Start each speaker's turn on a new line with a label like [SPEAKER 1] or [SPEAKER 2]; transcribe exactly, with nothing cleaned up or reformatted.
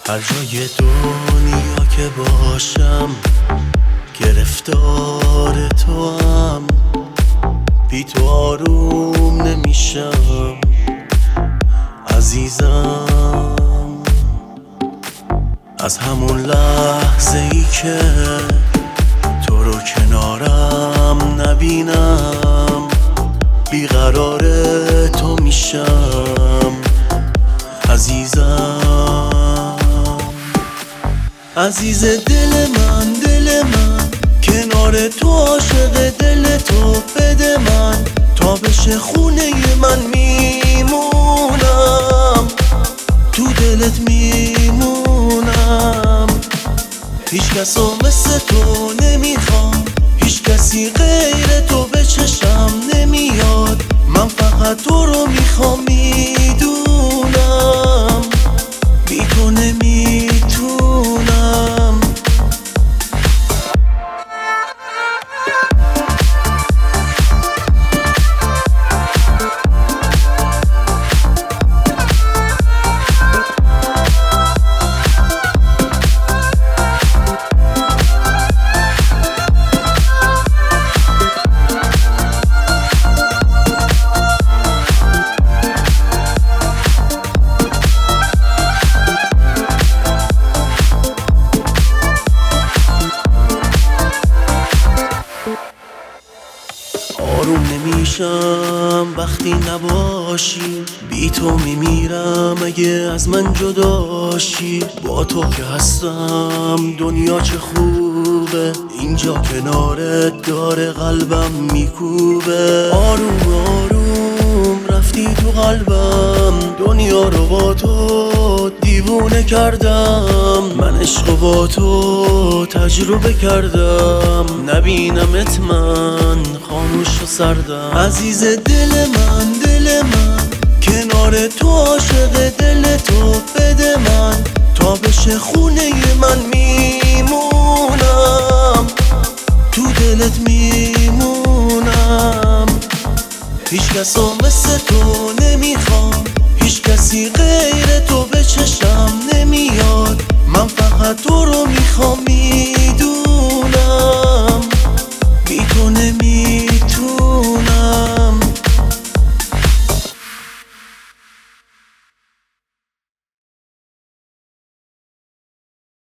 [SPEAKER 1] هر جای دنیا که باشم گرفتار تو هم، بی تو آروم نمیشم عزیزم. از همون لحظه ای که تو رو کنارم نبینم بیقرار تو میشم عزیزم. عزیز دل من، دل من کنار تو عاشق دل تو، بده من تا بشه خونه من میمونم، تو دلت میمونم. هیچ کسو مثل تو نمیخوام، هیچ کسی غیر تو به چشم نمیاد، من فقط تو رو میخوام میدونم، بی تو نمیتونم. آروم نمیشم وقتی نباشی، بی تو میمیرم اگه از من جداشی. با تو که هستم دنیا چه خوبه، اینجا کنارت داره قلبم میکوبه. آروم آروم رفتی تو قلبم، دنیا رو با تو دیوونه کردم، من عشق با تو تجربه کردم، نبینمت من خاموش و سردم. عزیز دل من، دل من کنار تو عاشق دل تو، بده من تا بشه خونه من میمونم، تو دلت میمونم. هیچ کسو مثل تو نمیخوام، هیچ کسی غیر تو به چشم